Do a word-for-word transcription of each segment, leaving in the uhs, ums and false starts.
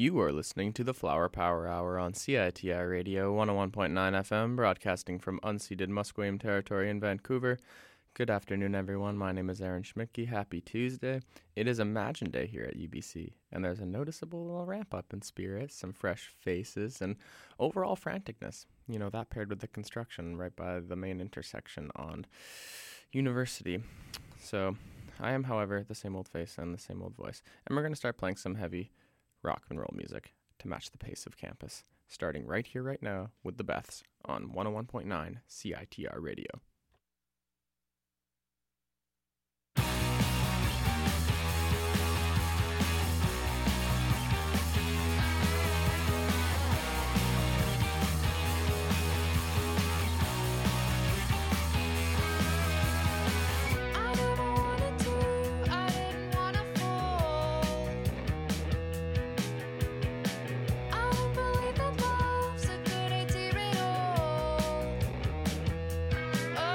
You are listening to the Flower Power Hour on C I T I Radio one oh one point nine F M, broadcasting from unceded Musqueam territory in Vancouver. Good afternoon, everyone. My name is Aaron Schmidtke. Happy Tuesday. It is Imagine Day here at U B C, and there's a noticeable little ramp-up in spirits, some fresh faces, and overall franticness. You know, that paired with the construction right by the main intersection on University. So I am, however, the same old face and the same old voice, and we're going to start playing some heavy rock and roll music to match the pace of campus, starting right here, right now, with the Beths on one oh one point nine C I T R Radio. Oh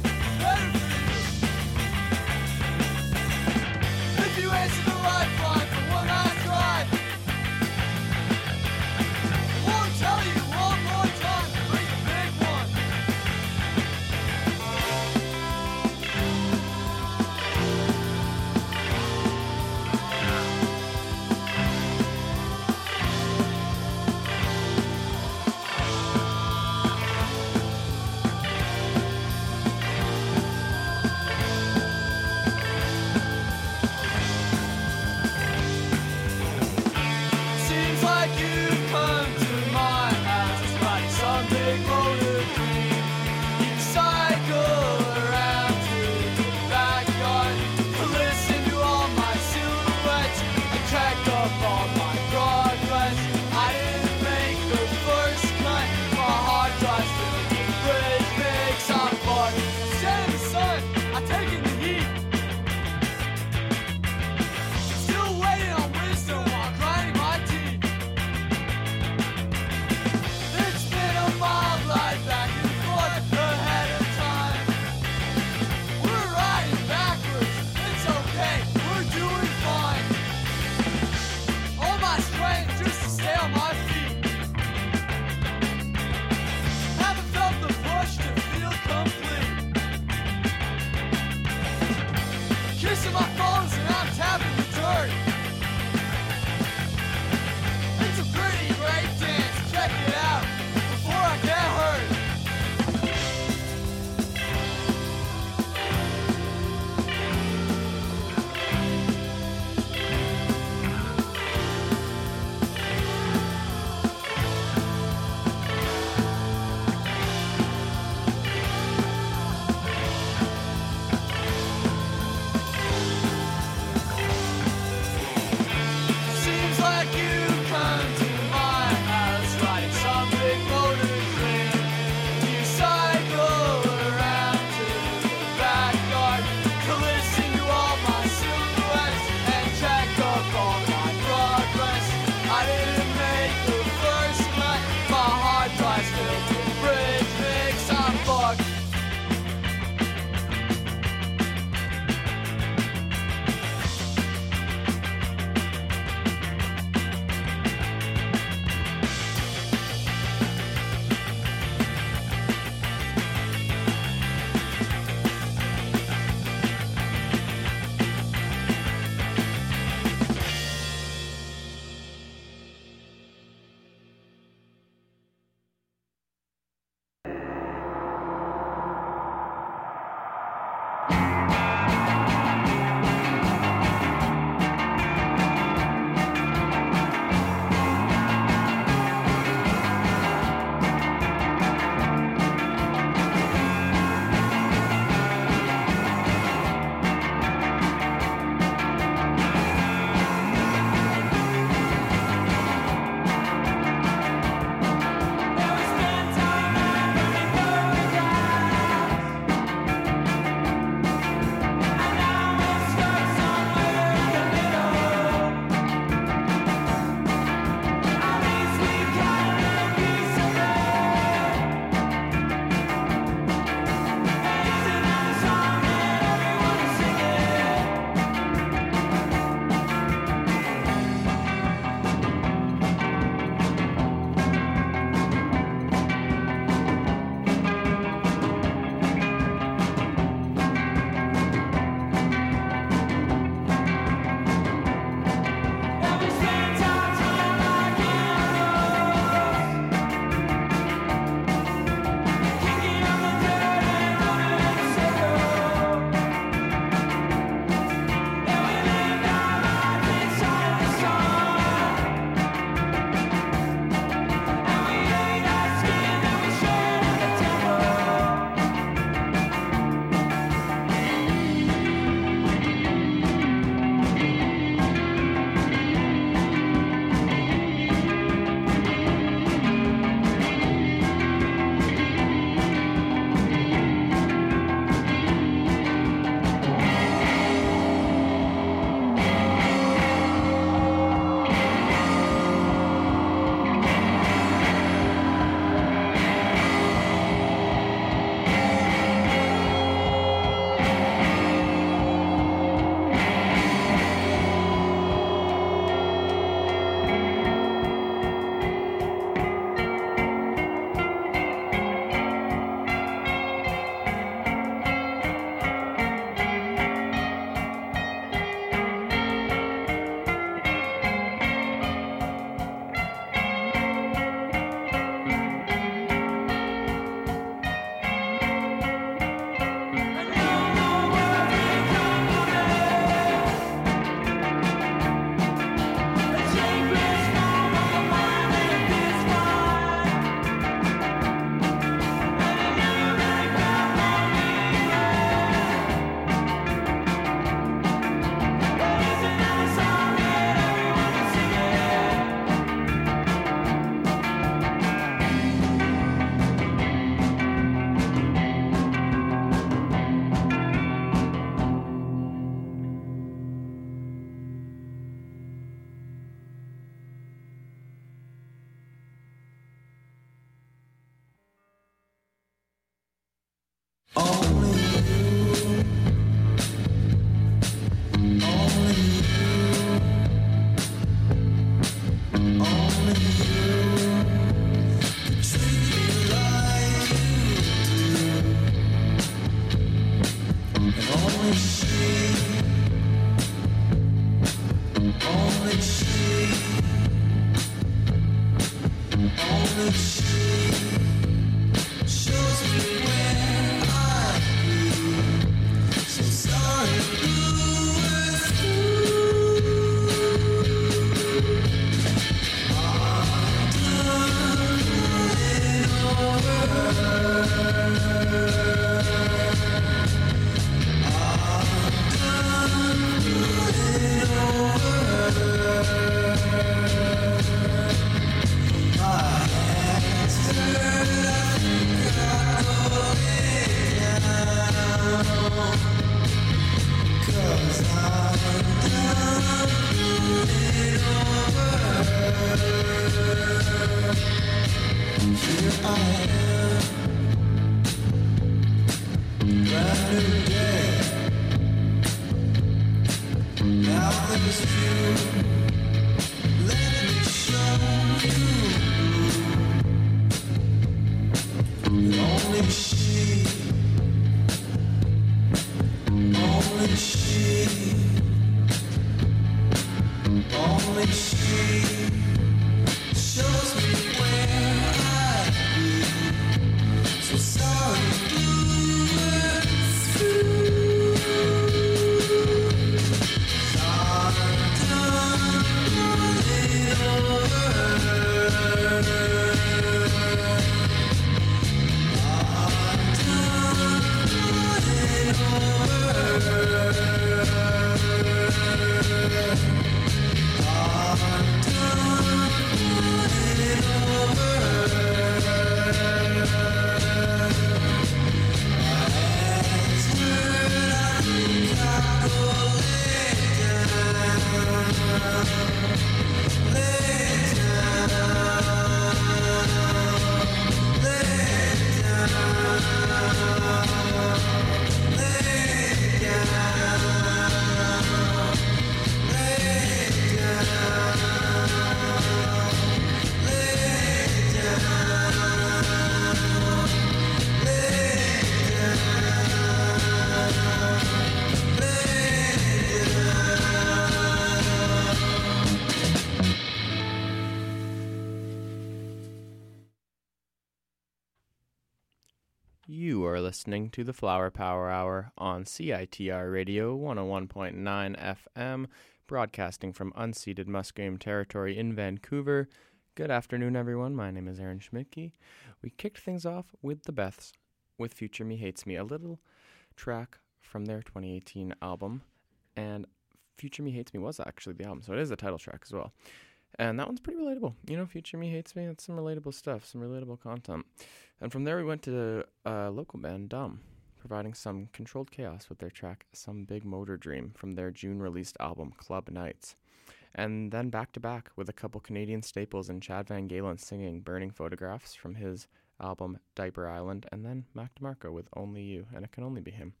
You are listening to the Flower Power Hour on C I T R Radio one oh one point nine F M, broadcasting from unceded Musqueam territory in Vancouver. Good afternoon, everyone. My name is Aaron Schmidtke. We kicked things off with the Beths, with Future Me Hates Me, a little track from their twenty eighteen album. And Future Me Hates Me was actually the album, so it is the title track as well. And that one's pretty relatable. You know, Future Me Hates Me, it's some relatable stuff, some relatable content. And from there we went to a local band, Dumb, providing some controlled chaos with their track Some Big Motor Dream from their June-released album, Club Nights. And then back-to-back with a couple Canadian staples in Chad Van Galen singing Burning Photographs from his album Diaper Island, and then Mac DeMarco with Only You, and It Can Only Be Him.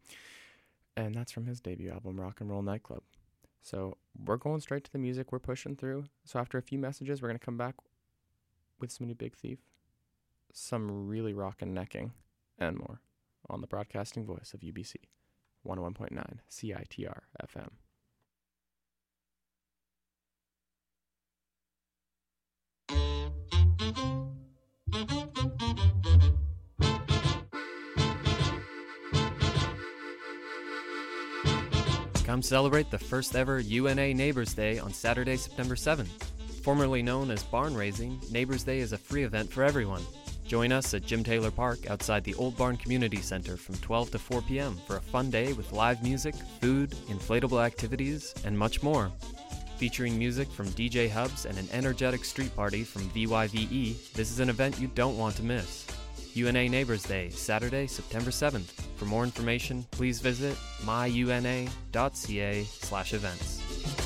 And that's from his debut album, Rock and Roll Nightclub. So we're going straight to the music, we're pushing through. So after a few messages, we're going to come back with some new Big Thief, some really rockin' necking, and more on the broadcasting voice of U B C, one oh one point nine C I T R F M. Come celebrate the first ever U N A Neighbors Day on Saturday, September seventh. Formerly known as Barn Raising, Neighbors Day is a free event for everyone. Join us at Jim Taylor Park outside the Old Barn Community Center from twelve to four p.m. for a fun day with live music, food, inflatable activities, and much more. Featuring music from D J Hubs and an energetic street party from V Y V E, this is an event you don't want to miss. U N A Neighbors Day, Saturday, September seventh. For more information, please visit myuna.ca slash events.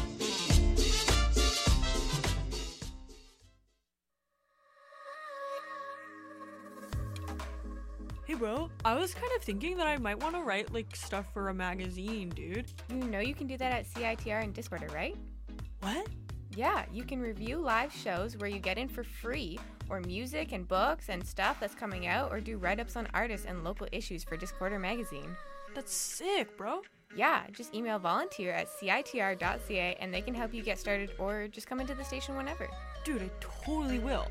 Hey bro, I was kind of thinking that I might want to write like stuff for a magazine, dude. You know you can do that at C I T R and Discorder, right? What? Yeah, you can review live shows where you get in for free, or music and books and stuff that's coming out, or do write-ups on artists and local issues for Discorder magazine. That's sick, bro. Yeah, just email volunteer at C I T R dot C A and they can help you get started, or just come into the station whenever. Dude, I totally will.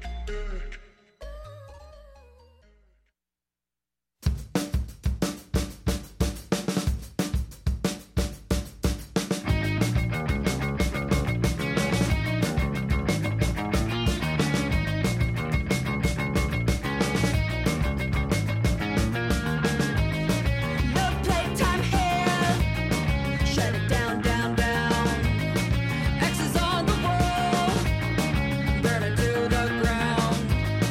X's on the wall, burn it to the ground.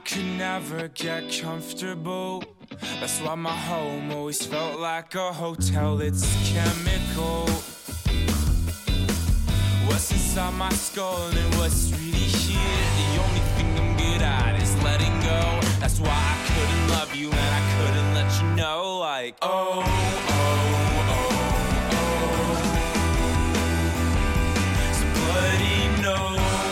could never get comfortable. That's why my home always felt like a hotel. It's chemical. What's inside my skull and what's really here? The only thing I'm good at is letting go. That's why I couldn't love you and I couldn't let you know. Like, oh, oh, oh, oh. So bloody no.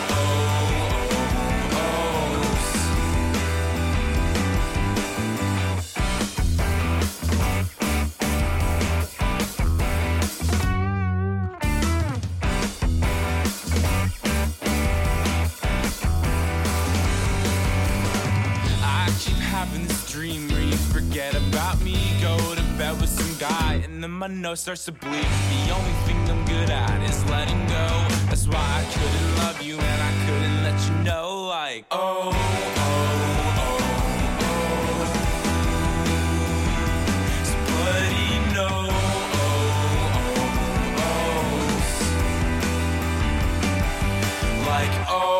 Having this dream where you forget about me, go to bed with some guy, and then my nose starts to bleed. The only thing I'm good at is letting go. That's why I couldn't love you and I couldn't let you know. Like, oh, oh, oh, oh. So bloody no. Oh, oh, oh. Like, oh.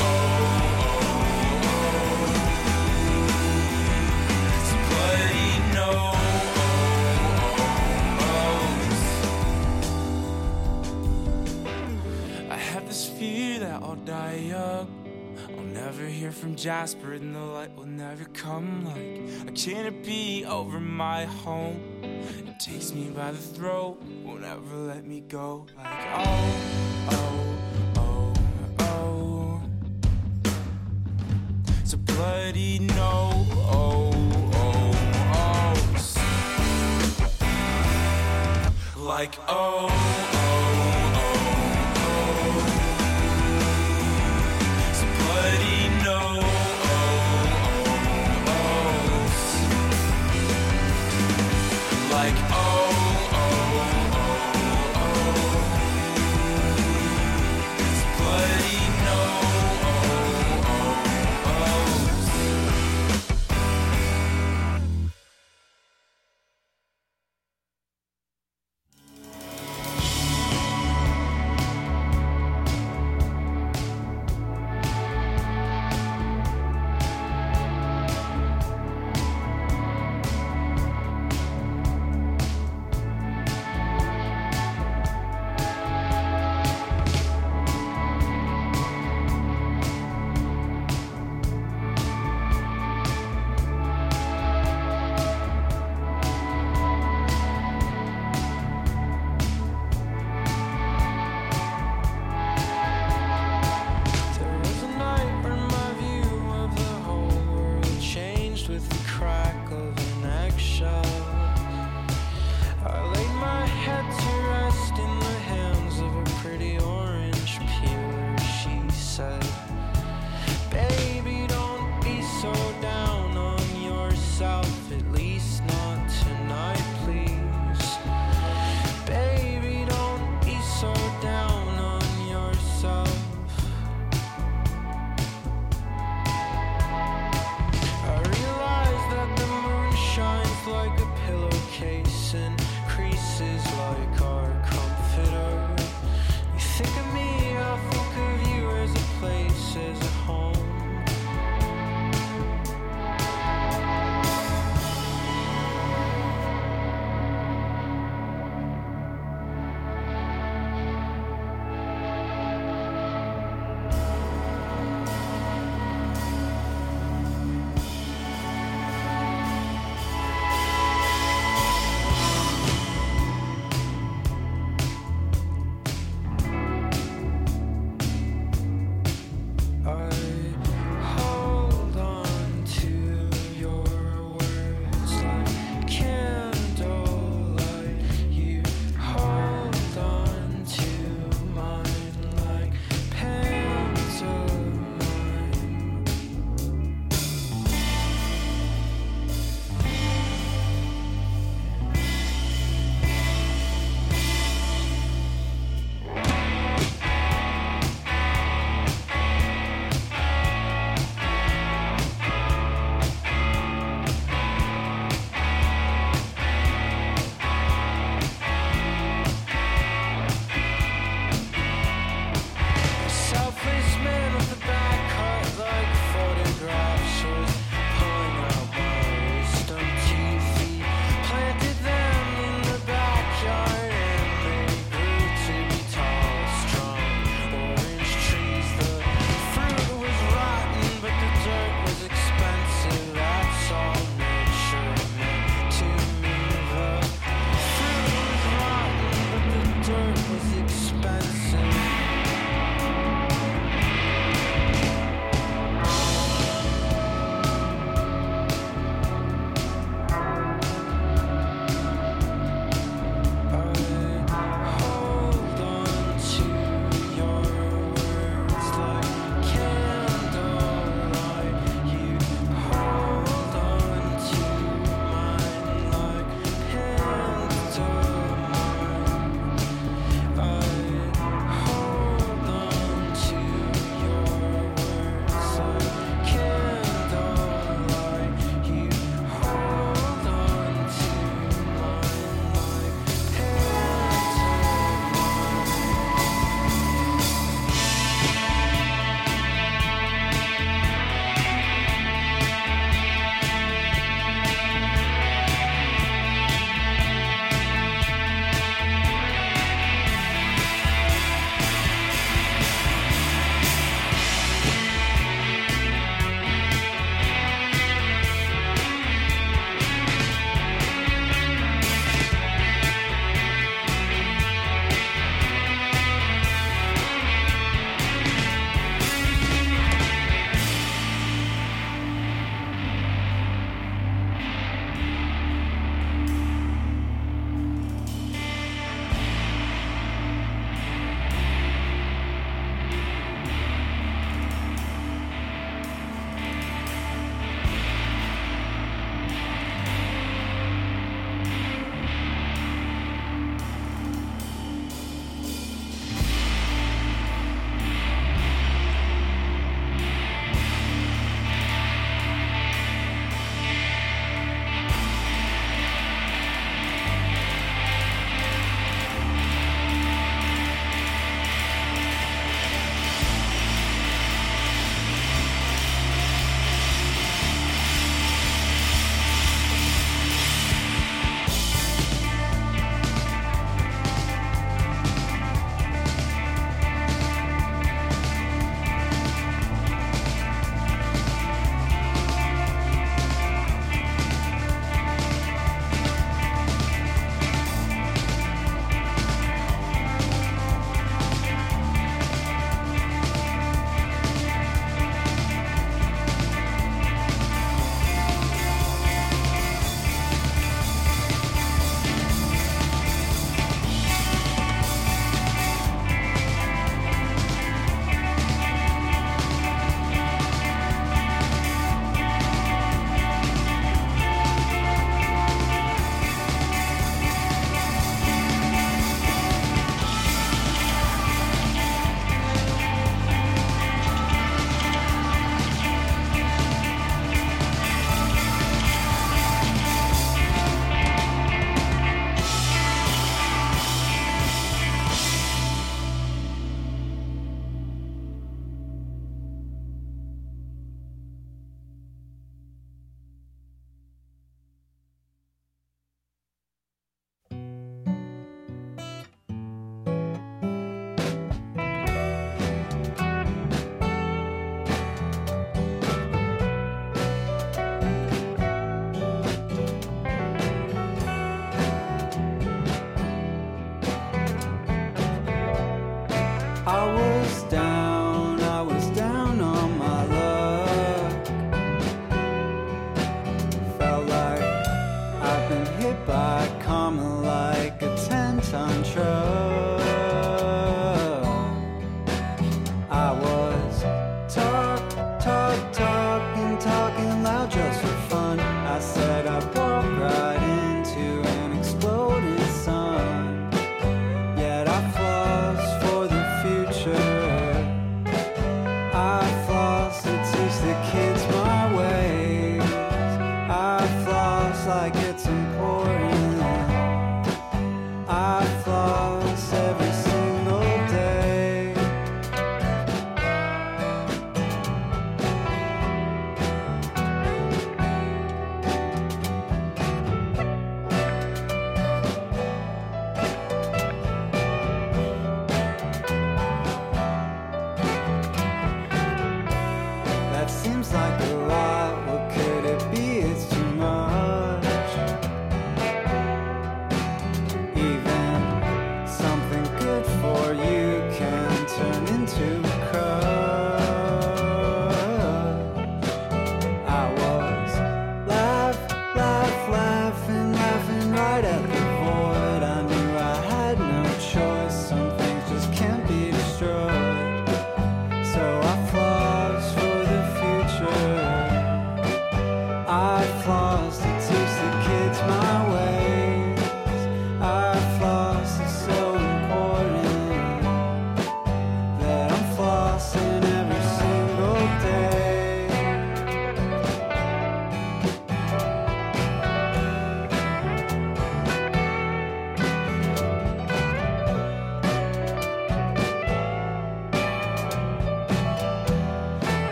Fear that I'll die young. I'll never hear from Jasper and the light will never come. Like, I can't be over my home. It takes me by the throat, won't ever let me go. Like, oh, oh, oh, oh. So bloody no, oh, oh, oh. Like, oh, oh. Like, oh, oh, oh, oh. It's bloody no, oh, oh, oh.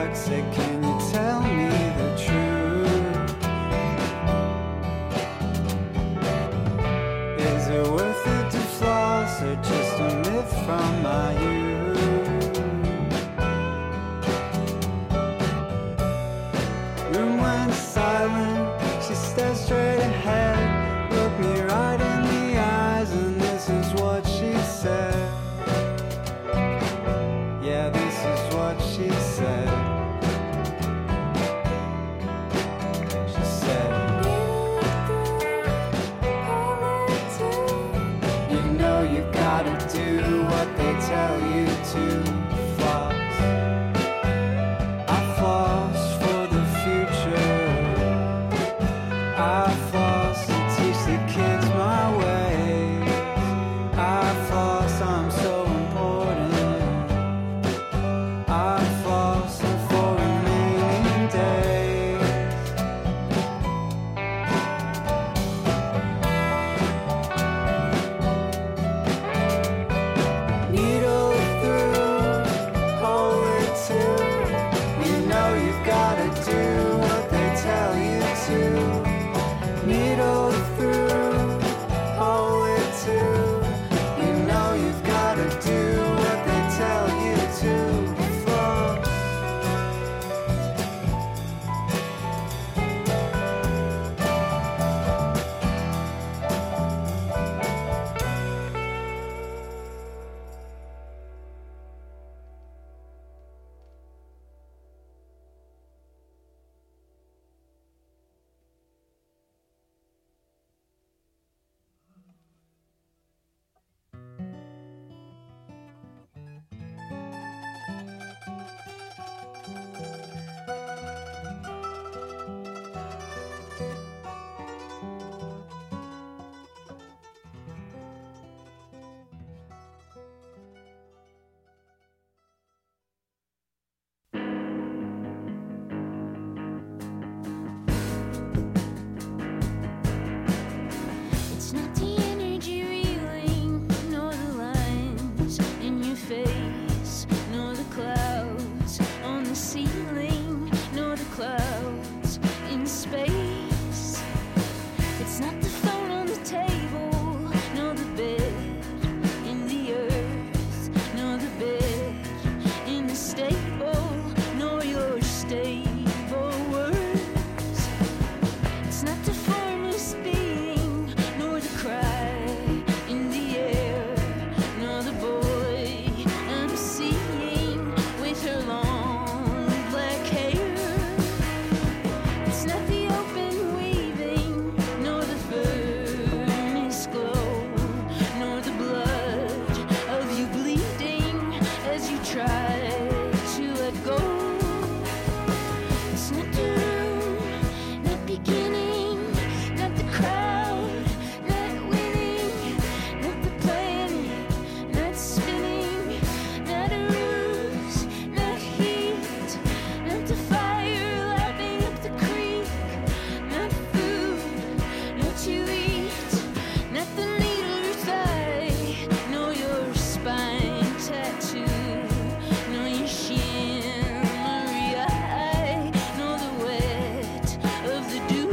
dark, said, can you tell me the truth? Is it worth it to floss, or just a myth from my youth? Room went silent, she stared straight ahead, looked me right in the eyes, and this is what she said. Yeah, this is what she said. She said, you know you gotta do what they tell you to. Floss, I floss for the future. I floss to teach the kids my ways. I floss, I'm so important. I floss for remaining days. Needle through, hole or two. You know you've gotta do what they tell you to. Needle through, hole or two. You know you've gotta do what they tell you to. Floss. It's not the energy reeling, nor the lines in your face, nor the clouds on the ceiling, nor the clouds in space. It's not the phone on the table, nor the bed in the earth, nor the bed in the stable, nor your stable words. It's not the formless being, nor the cry in the air, nor the boy I'm seeing with her long black hair. It's not the open weaving, nor the furnace glow, nor the blood of you bleeding as you try to let go. It's not the room, not beginning, not the crowd, not winning, not the planning, not spinning, not a ruse, not heat, not the fire lapping up the creek, not food, not to eat, not the needle your thigh, nor your spine tattoo, nor your shimmery eye, nor the wet of the dew.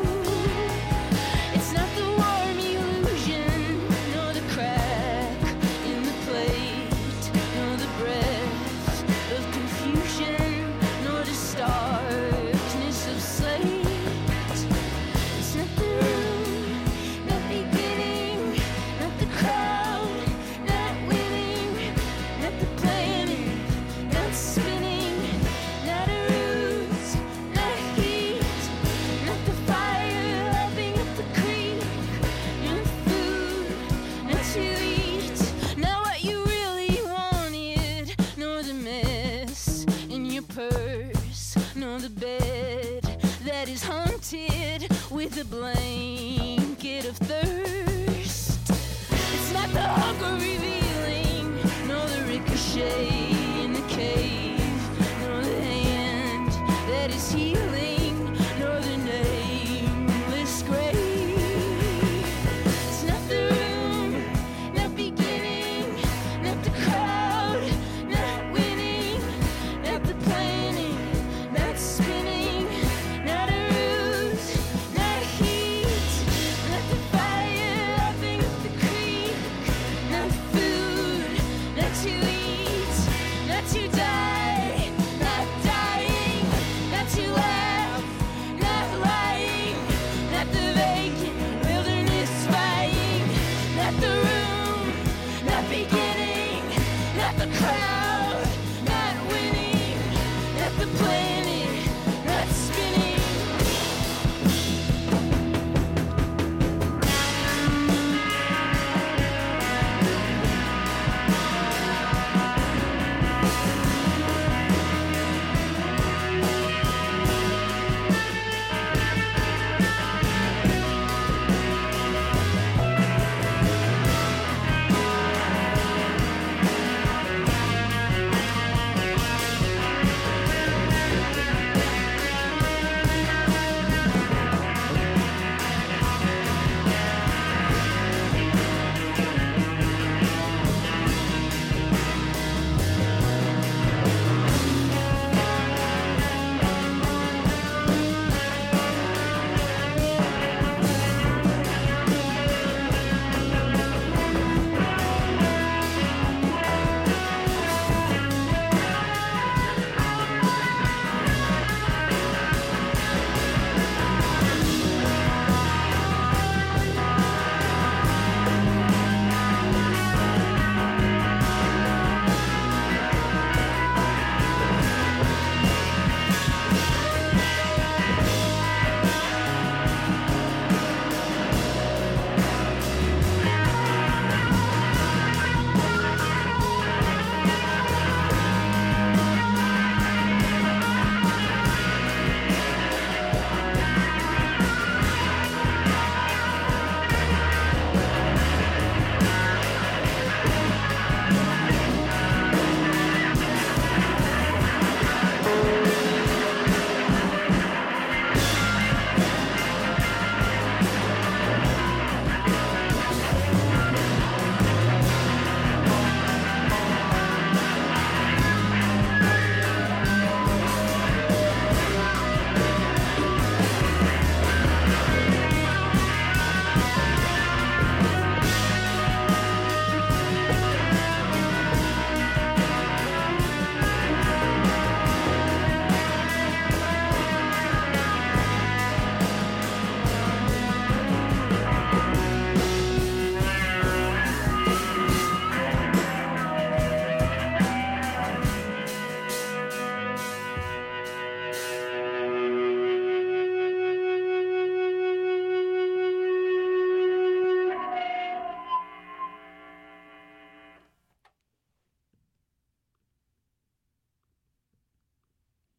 It's not the warm illusion, nor the crack in the plate, nor the breath of confusion, nor the starkness of slate. It's not the room, not beginning, not the crowd, not winning, not the planning, not spinning, not a ruse, not heat, not the fire lapping up the creek, not food, not to eat, not what you really wanted, nor the mess in your purse, nor the bed that is haunted with a blanket of thirst. It's not the hunger revealing, nor the ricochet in the cave, nor the hand that is healing, nor the nameless grave. It's not the room, not beginning, not the crowd, not winning, not the planning,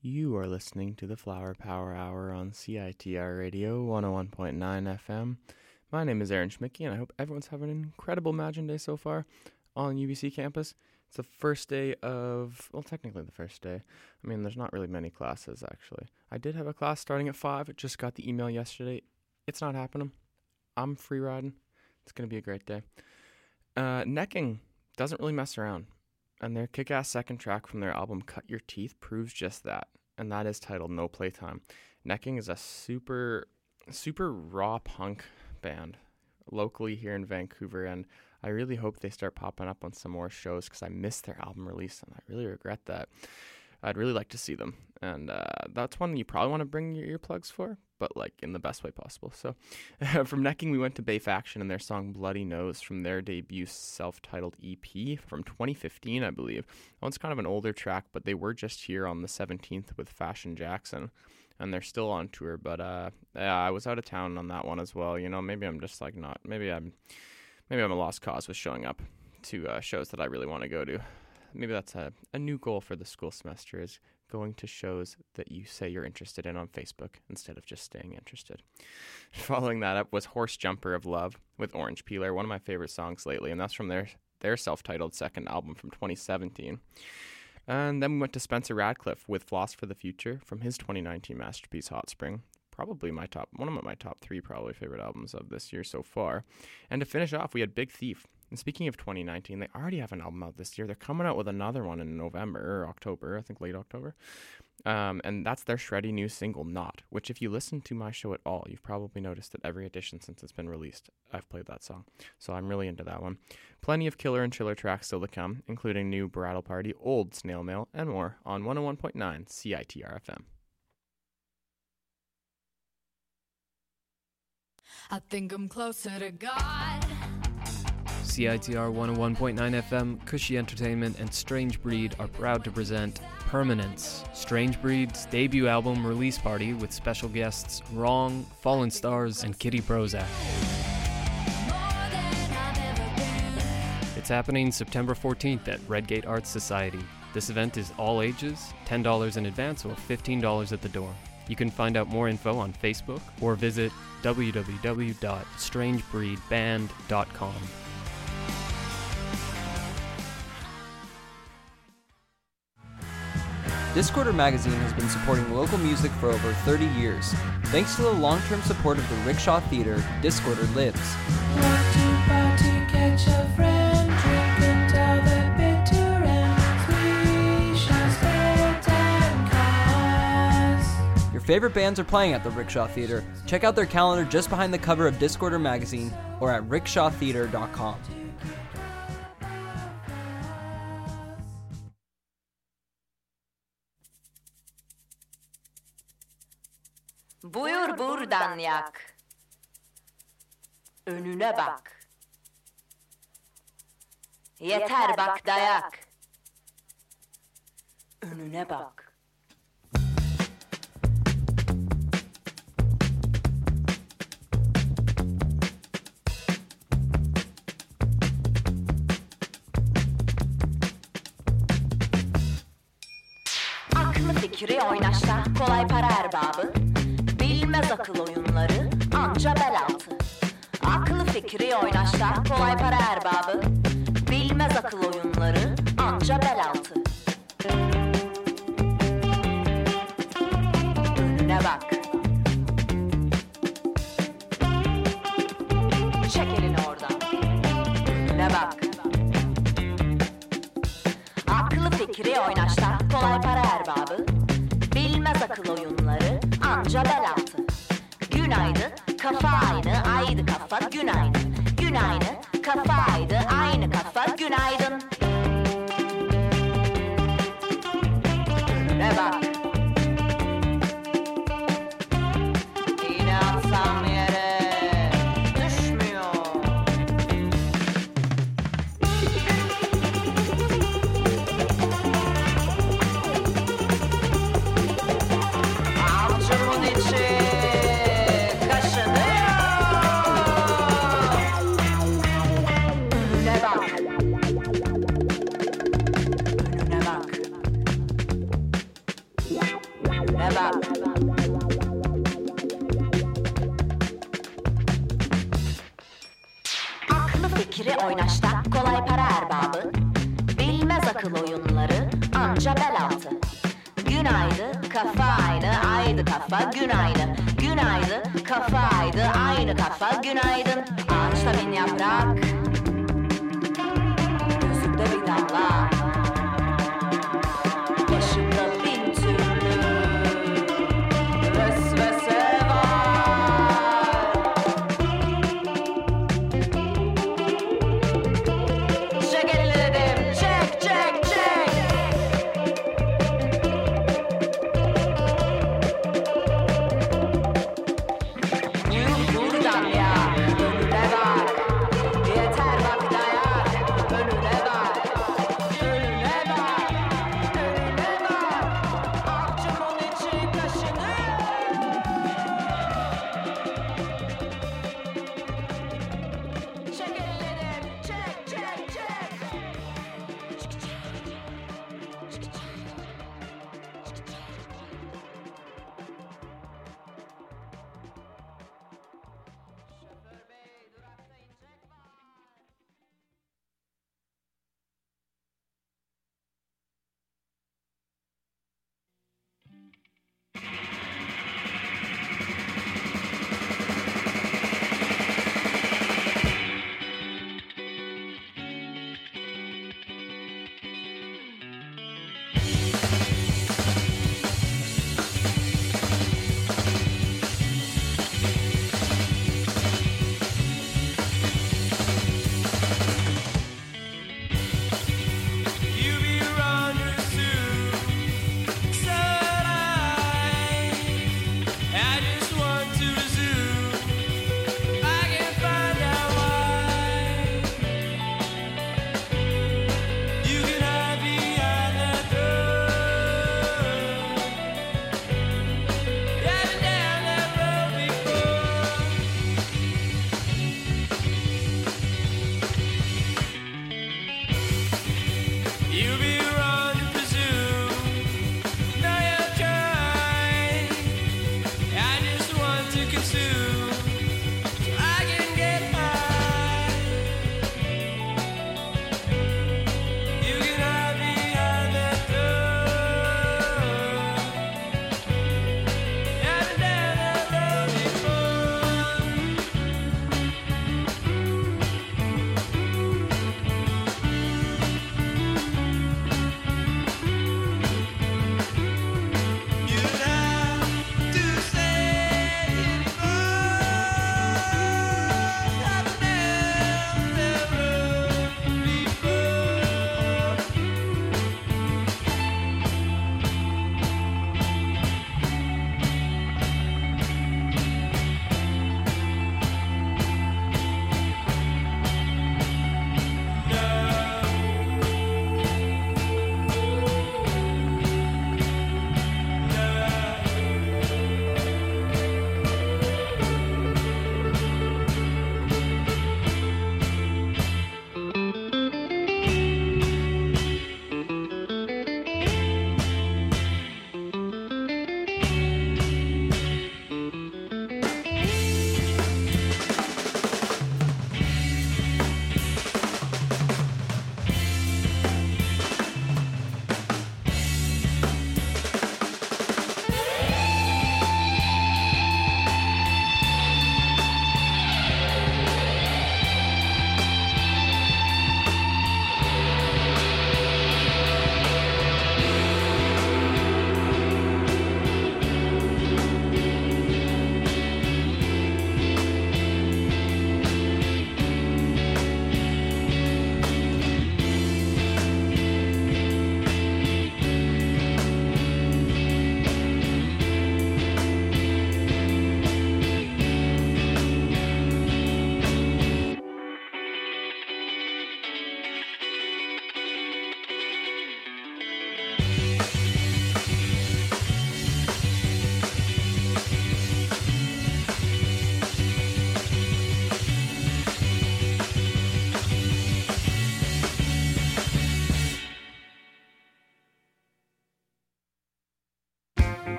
You are listening to the Flower Power Hour on C I T R Radio one oh one point nine F M. My name is Aaron Schmicke, and I hope everyone's having an incredible Imagine Day so far on U B C campus. It's the first day of, well, technically the first day. I mean, there's not really many classes, actually. I did have a class starting at five. I just got the email yesterday. It's not happening. I'm free riding. It's going to be a great day. Uh, Necking doesn't really mess around, and their kick-ass second track from their album Cut Your Teeth proves just that, and that is titled No Playtime. Necking is a super, super raw punk band locally here in Vancouver, and I really hope they start popping up on some more shows because I missed their album release, and I really regret that. I'd really like to see them, and uh, that's one you probably want to bring your earplugs for, but like in the best way possible. So from Necking, we went to Bay Faction and their song Bloody Nose from their debut self-titled E P from twenty fifteen, I believe. That one's kind of an older track, but they were just here on the seventeenth with Fashion Jackson, and they're still on tour. But uh, yeah, I was out of town on that one as well. You know, maybe I'm just like not, maybe I'm, maybe I'm a lost cause with showing up to uh, shows that I really want to go to. Maybe that's a, a new goal for the school semester, is going to shows that you say you're interested in on Facebook instead of just staying interested. Following that up was Horse Jumper of Love with Orange Peeler, one of my favorite songs lately, and that's from their, their self-titled second album from twenty seventeen. And then we went to Spencer Radcliffe with Floss for the Future from his twenty nineteen masterpiece Hot Spring. Probably my top, one of my top three probably favorite albums of this year so far. And to finish off, we had Big Thief. And speaking of twenty nineteen, they already have an album out this year. They're coming out with another one in November or October, I think late October. Um, and that's their shreddy new single, Not, which if you listen to my show at all, you've probably noticed that every edition since it's been released, I've played that song. So I'm really into that one. Plenty of killer and chiller tracks still to come, including new Brattle Party, old Snail Mail, and more on one oh one point nine C I T R F M. I think I'm closer to God. C I T R one oh one point nine F M, Cushy Entertainment, and Strange Breed are proud to present Permanence, Strange Breed's debut album release party with special guests Wrong, Fallen Stars, and Kitty Prozac. It's happening September fourteenth at Redgate Arts Society. This event is all ages, ten dollars in advance or fifteen dollars at the door. You can find out more info on Facebook or visit w w w dot strange breed band dot com. Discorder Magazine has been supporting local music for over thirty years. Thanks to the long-term support of the Rickshaw Theatre, Discorder lives. Want to party, catch a friend, drink until the bitter end. We shall spend time cause. Your favorite bands are playing at the Rickshaw Theatre. Check out their calendar just behind the cover of Discorder Magazine or at rickshaw theatre dot com. Buyur buradan yak. Önüne bak. Yeter bak dayak. Önüne bak. Aklı fikri oynaşta kolay para erbabı. Bilmez akıl oyunları anca bel altı. Aklı fikri oynaşta kolay para erbabı. Bilmez akıl oyunları anca bel altı. Önüne bak. Çek elini oradan. Önüne bak. Aklı fikri oynaşta kolay para erbabı. Bilmez akıl oyunları anca bel altı. Günaydın, kafa aynı, aydı kafa, günaydın. Günaydın, kafa aydı, aynı kafa, günaydın. Önüne bak. İğne atsam yere düşmüyor. Avcumun içi kaşınıyor. fikri oynaşta kolay para erbabı. Bilmez akıl oyunları anca bel altı. Günaydın kafa aynı aydı kafa gün aynı. Günaydın kafa aydı aynı kafa günaydın. Ağaçta bin yaprak, gözümde bir damla, başımda bin türlü vesvese var. Çek elini dedim, çek çek çek. Yuh buradan ya, önüne bak. Yeter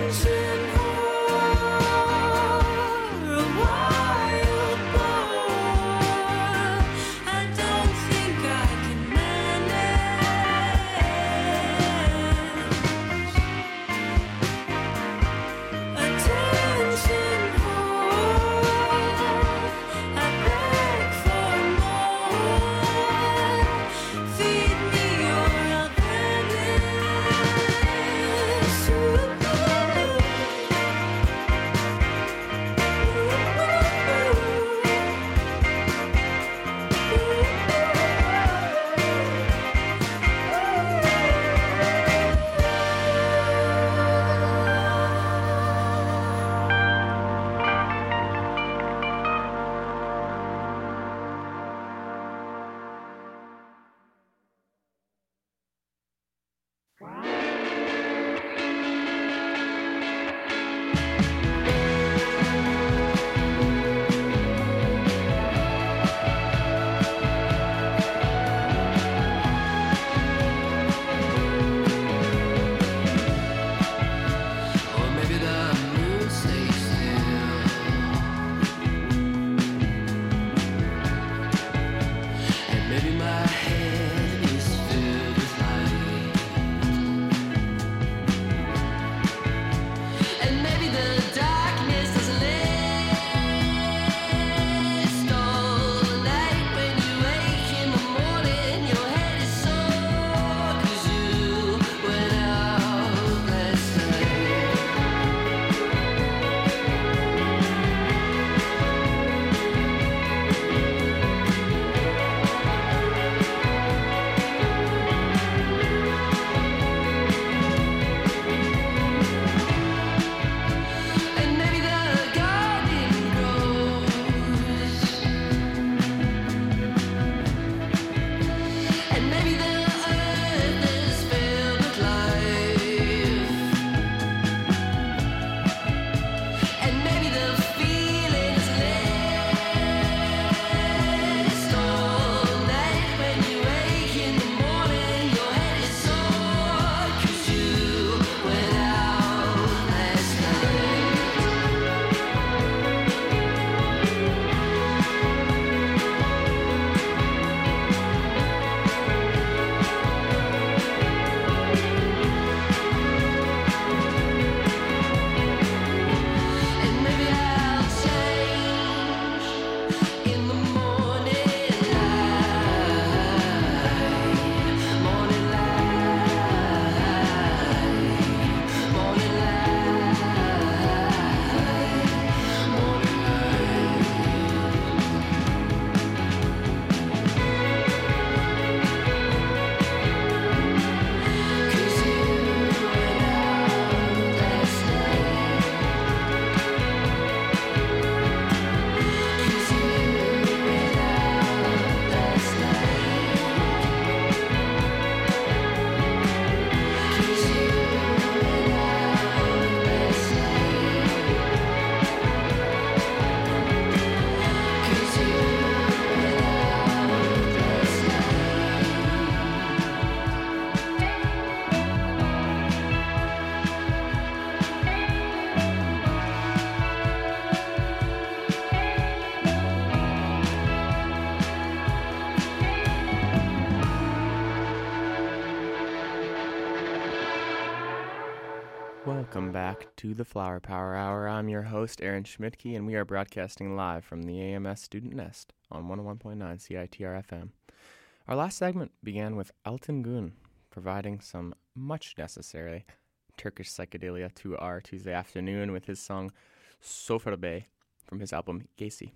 Welcome back to the Flower Power Hour. I'm your host, Aaron Schmidtke, and we are broadcasting live from the A M S Student Nest on one oh one point nine C I T R F M. Our last segment began with Altan Gün providing some much necessary Turkish psychedelia to our Tuesday afternoon with his song Sofer Bey from his album Geysi.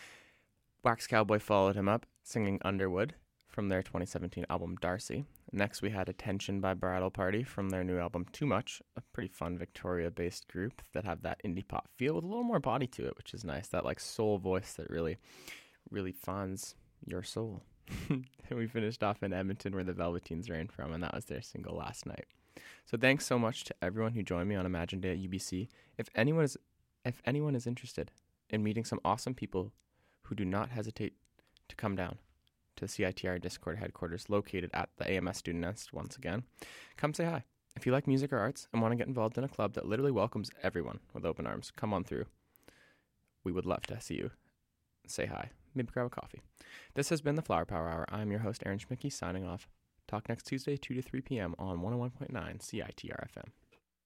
Wax Cowboy followed him up singing Underwood from their twenty seventeen album Darcy. Next we had Attention by Bridal Party from their new album Too Much, a pretty fun Victoria-based group that have that indie pop feel with a little more body to it, which is nice. That like soul voice that really, really finds your soul. And we finished off in Edmonton where the Velveteens ran from, and that was their single Last Night. So thanks so much to everyone who joined me on Imagine Day at U B C. If anyone is, if anyone is interested in meeting some awesome people who do not hesitate to come down to the C I T R Discord headquarters located at the A M S Student Nest once again, come say hi. If you like music or arts and want to get involved in a club that literally welcomes everyone with open arms, come on through. We would love to see you. Say hi. Maybe grab a coffee. This has been the Flower Power Hour. I'm your host, Aaron Schmicke, signing off. Talk next Tuesday, two to three p.m. on one oh one point nine C I T R F M.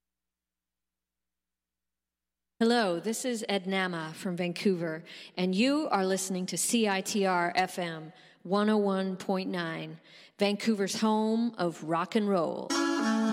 Hello, this is Ed Nama from Vancouver, and you are listening to C I T R F M one oh one point nine, Vancouver's home of rock and roll.